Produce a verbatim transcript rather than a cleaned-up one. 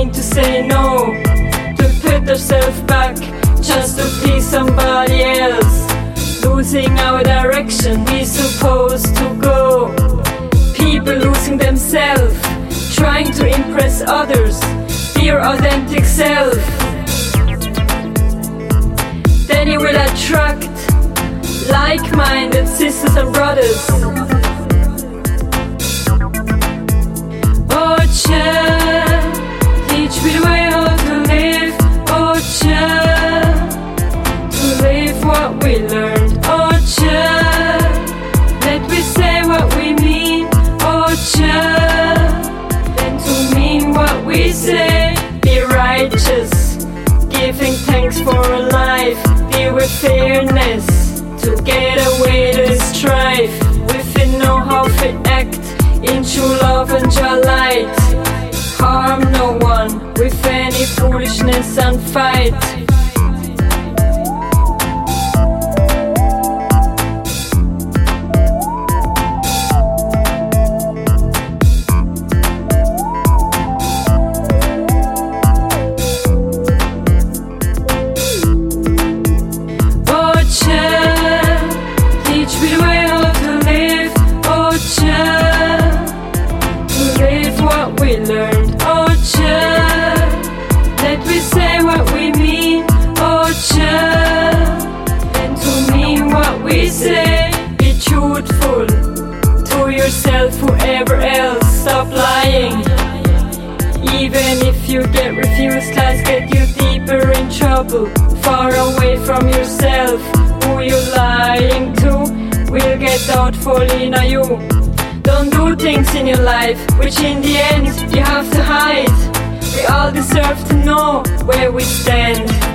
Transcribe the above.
mean to say no, to put ourselves back just to please somebody else. Losing our direction, we supposed to go. People losing themselves, trying to impress others, be your authentic self. Then you will attract like-minded sisters and brothers. Oh child, teach me the way how to live. Oh child, to live what we learned. Oh child, let me say what we mean. Oh child, then to mean what we say. Be righteous, giving thanks for a life. Deal with fairness, to get away the strife. Within know how to act in true love and true light. Harm no one with any foolishness and fight. We learned, oh child, let me say what we mean. Oh child, and to mean what we say. Be truthful to yourself, whoever else. Stop lying. Even if you get refused, lies get you deeper in trouble. Far away from yourself, who you're lying to will get doubtful in you. Don't do things in your life which in the end you have to hide. We all deserve to know where we stand.